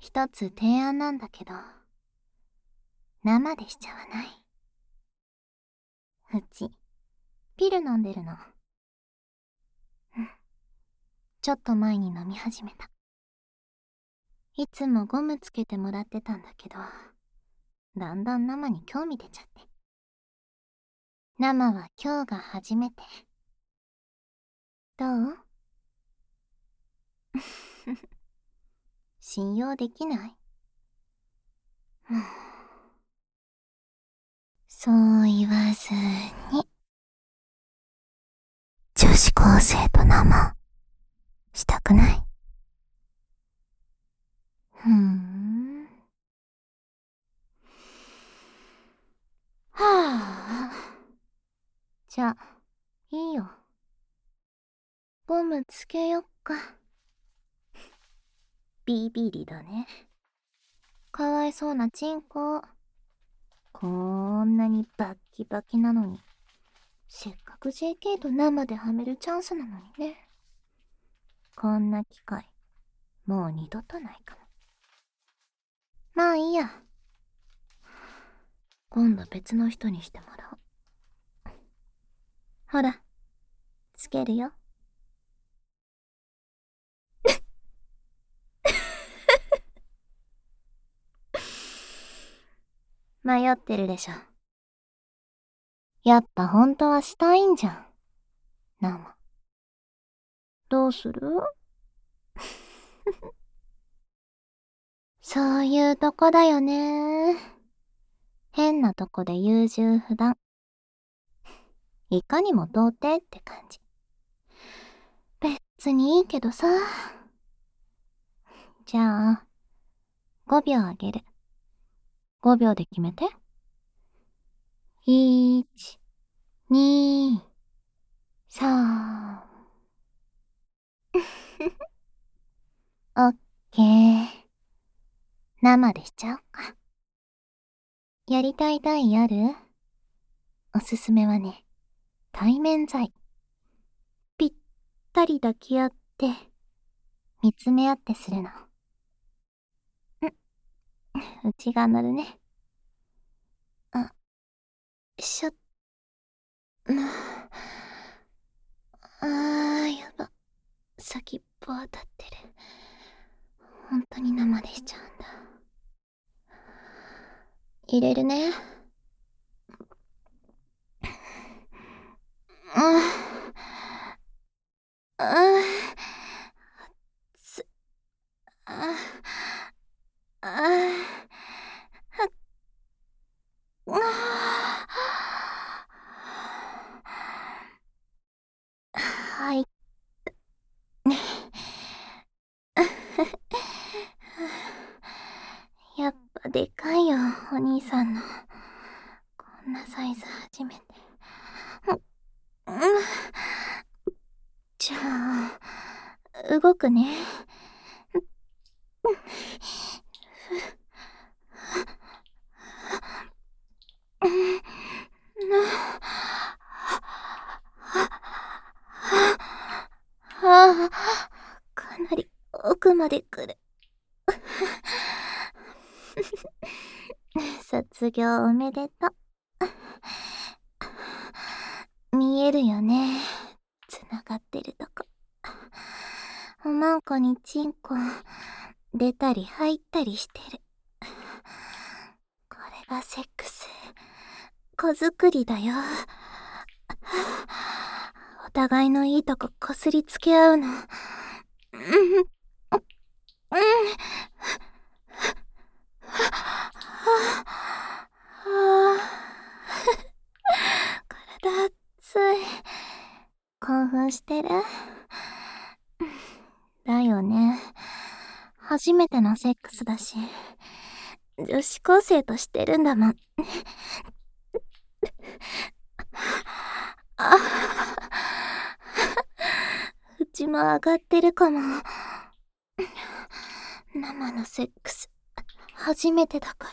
一つ提案なんだけど、生でしちゃわない？うち、ピル飲んでるの。ちょっと前に飲み始めた。いつもゴムつけてもらってたんだけど、だんだん生に興味出ちゃって。生は今日が初めて。どう？信用できない？そう言わずに。女子高生と生、したくない？はあ。じゃあ、いいよ。ゴムつけよっか。ビビリだね。かわいそうなチンコ。こんなにバッキバキなのに。せっかく JK と生ではめるチャンスなのにね。こんな機会、もう二度とないかも。まあいいや。今度別の人にしてもらおう。ほら、つけるよ。迷ってるでしょ。やっぱ本当はしたいんじゃん。生。どうする？そういうとこだよね。変なとこで優柔不断。いかにも童貞って感じ。別にいいけどさ。じゃあ、5秒あげる。5秒で決めて。1、2、3。オッケー。生でしちゃおうか。やりたい台ある？おすすめはね、対面剤。ぴったり抱き合って、見つめ合ってするの。内が鳴るね。あ、しょ、やば。先っぽ当たってる。本当に生でしちゃうんだ。入れるね。つ、あ、あ、はい。やっぱでかいよ、お兄さんの。こんなサイズ初めて。じゃあ、動くね。かなり奥まで来る。卒業おめでとう。見えるよね。つながってるとこ。おまんこにチンコ出たり入ったりしてる。これがセックス。子作りだよ。お互いのいいとここすりつけ合うの。体熱い。興奮してる？だよね。初めてのセックスだし、女子高生としてるんだもん。うちも上がってるかも。生のセックス、初めてだから。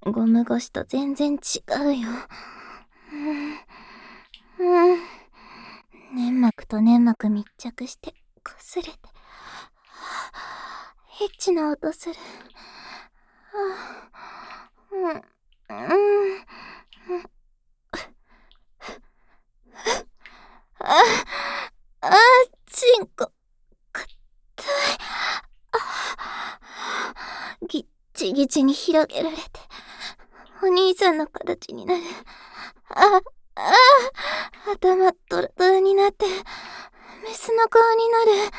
ゴム越しと全然違うよ。粘膜膜と粘膜密着して擦れて、エッチな音する。チンコ、かたい。ぎっちぎちに広げられて、お兄さんの形になる。頭ドラドラになって、メスの顔になる。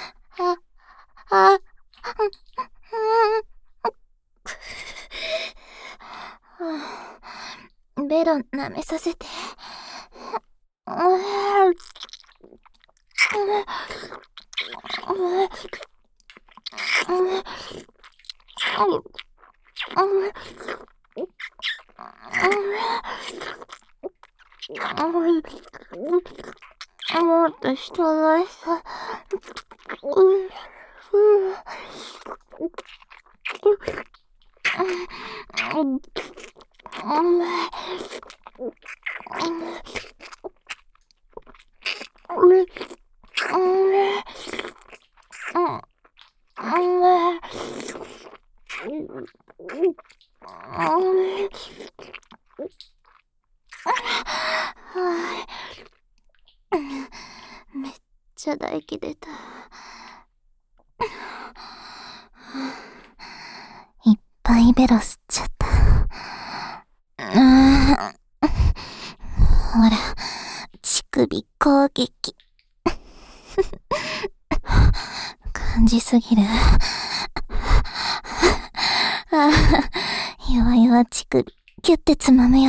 ベロ舐めさせて。もっと人がいさ。めっちゃ唾液出た。いっぱいベロ吸っちゃった。ほら、乳首攻撃。感じすぎる。弱々乳首、キュッてつまむよ。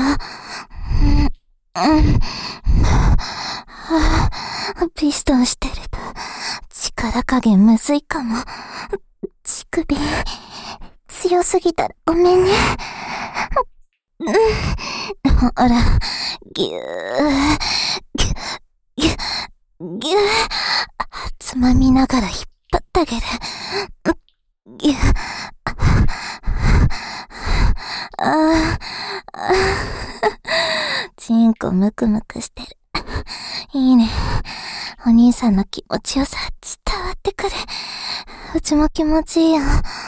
ピストンしてると、力加減むずいかも。乳首、強すぎたらごめんね。ほら、ぎゅー、ぎゅー、つまみながら引っ張ってあげる。ぎゅー、チンコムクムクしてる。いいね。お兄さんの気持ちよさ伝わってくる。うちも気持ちいいよ。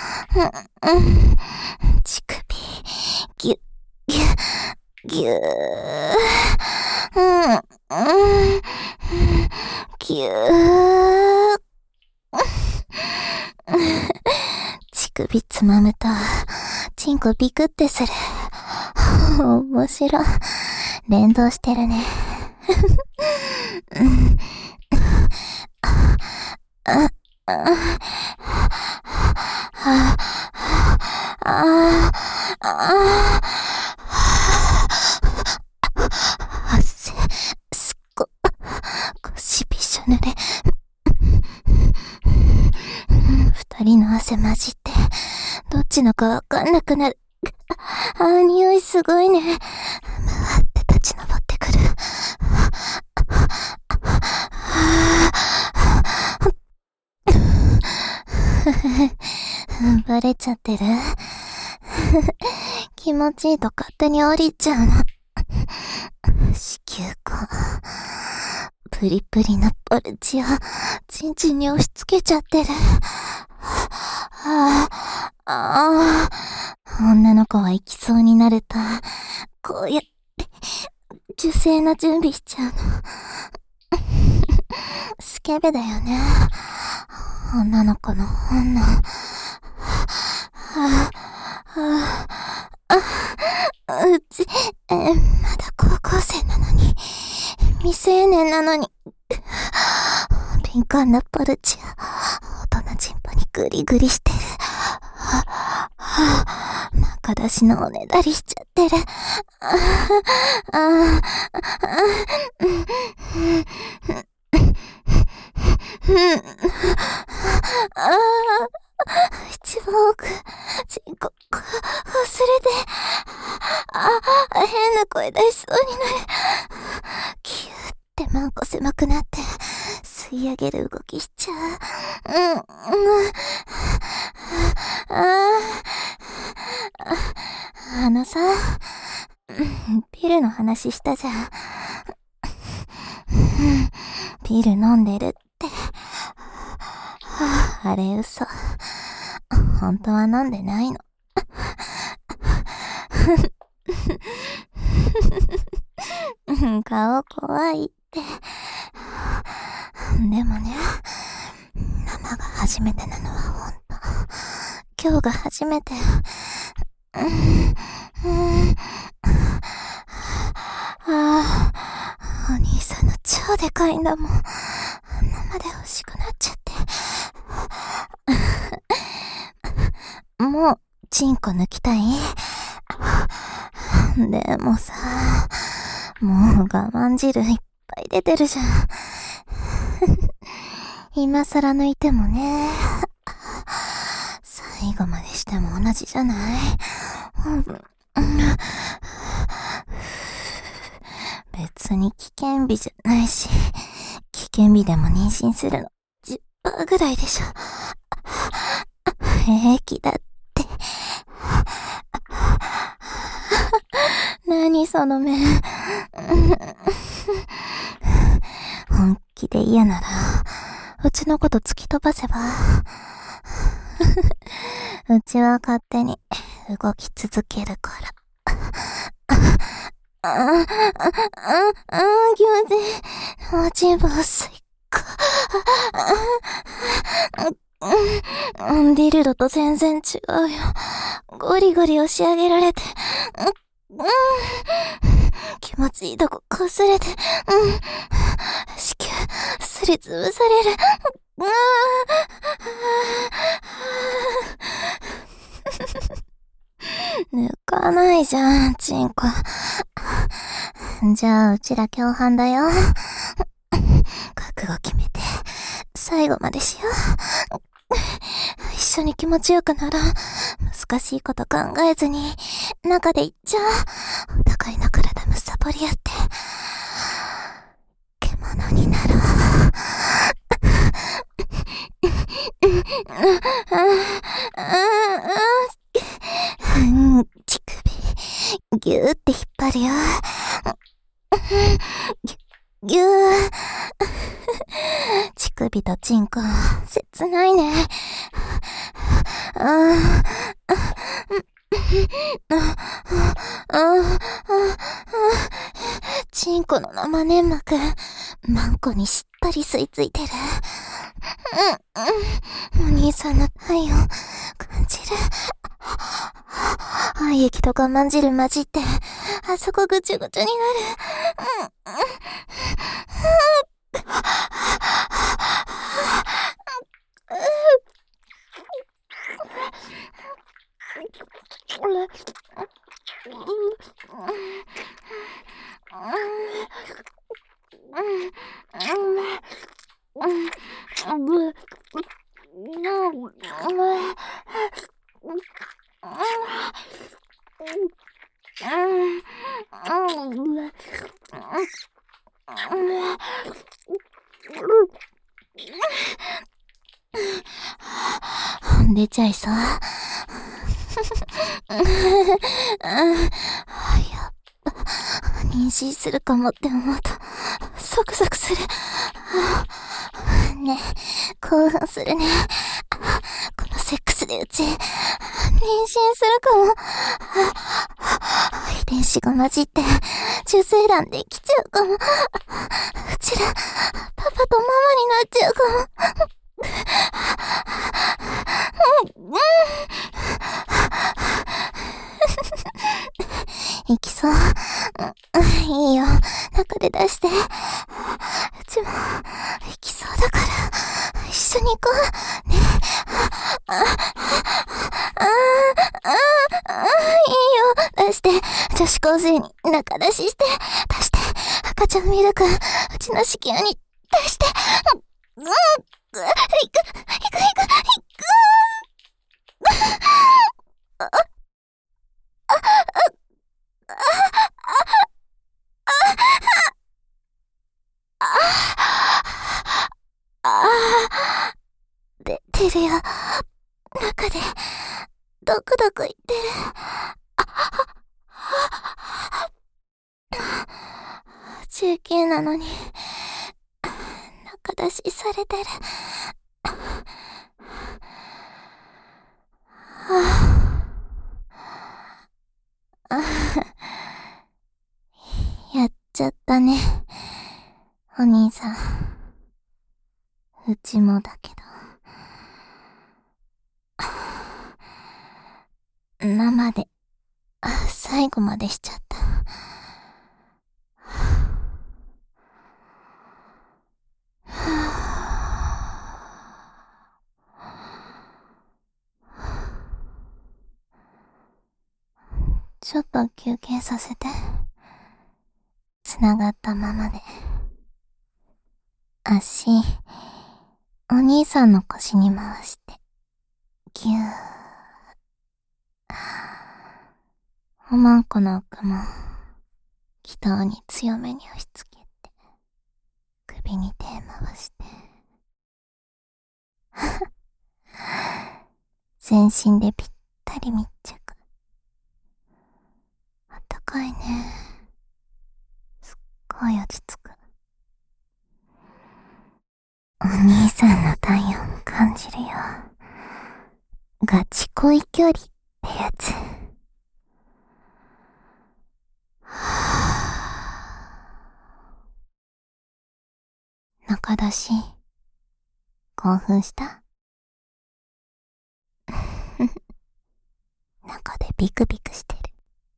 乳首、ぎゅ、ぎゅ、ぎゅー。ぎゅー。乳首つまむと、チンコビクってする。面白い。連動してるね。汗、腰びしょ濡れ。二人の汗混じって、どっちのかわかんなくなる。匂いすごいね。回って立ち上ってくる。バレちゃってる。気持ちいいと勝手に降りちゃうの。子宮口。プリプリなポルチをチンチンに押し付けちゃってる。女の子は行きそうになると、こうやって受精の準備しちゃうの。スケベだよね。女の子の本能。うち、まだ高校生なのに、未成年なのに、敏感なポルチを大人チンポにグリグリしてる。中出しのおねだりしちゃってる。一番奥、チンコ、忘れて、変な声出しそうになる。キューってマンコ狭くなって、吸い上げる動きしちゃう。さ、ピルの話したじゃん。 ピル飲んでるって。あれ嘘。本当は飲んでないの。顔怖いって。でもね、生が初めてなのはほんと。今日が初めて。お兄さんの超でかいんだもん。生で欲しくなっちゃって。もう、チンコ抜きたい？でもさ、もう我慢汁いっぱい出てるじゃん。今更抜いてもね、最後までしても同じじゃない？別に危険日じゃないし、危険日でも妊娠するの 10% ぐらいでしょ。平気だって。何その目。本気で嫌なら、うちのこと突き飛ばせば。うちは勝手に動き続けるから。気持ちいい。落ち棒最高。ディルドと全然違うよ。ゴリゴリ押し上げられて。気持ちいいとこ擦れて。子宮、すりつぶされる。抜かないじゃん、チンコ。じゃあ、うちら共犯だよ。覚悟決めて、最後までしよう。一緒に気持ちよくなら、難しいこと考えずに、中でいっちゃう。お互いの体むさぼり合って、獣になろう。乳首、ぎゅーって引っ張るよ。ぎゅー。乳首とチンコ、切ないね。チンコの生粘膜、マンコにしっかり吸い付いてる。お兄さんの体温、感じる。愛液と我慢汁混じって、あそこぐちゅぐちゅになる。出ちゃいそう。やっぱ、妊娠するかもって思うと、ゾクゾクする。ね、興奮するね。このセックスでうち、妊娠するかも。遺伝子が混じって、受精卵できちゃうかも。うちら、パパとママになっちゃうかも。行きそう。いいよ。中で出して。うちも、行きそうだから、一緒に行こう。ね。いいよ。出して。女子高生に中出しして。出して。赤ちゃんミルク、うちの子宮に出して。行く。出てるよ。中で、ドクドク言ってる。19なのに、 しされてる。やっちゃったね、お兄さん。うちもだけど。生で、最後までしちゃった。ちょっと休憩させて。つながったままで。足、お兄さんの腰に回して、ぎゅー。おまんこの奥も、祈祷に強めに押し付けて、首に手回して。全身でぴったり密着。あったかいね。すっごい落ち着く。お兄さんの体温感じるよ。ガチ恋距離ってやつ。中出し、興奮した中でビクビクしてる。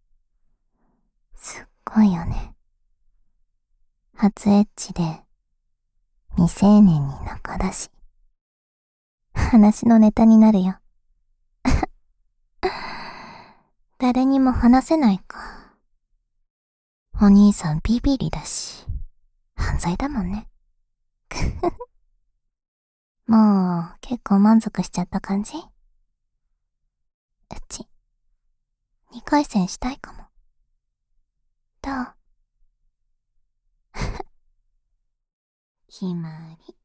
すっごいよね。初エッチで、未成年に中出し。話のネタになるよ。誰にも話せないか。お兄さんビビリだし、犯罪だもんね。もう結構満足しちゃった感じ？うち、2回戦したいかも。どう？決まり。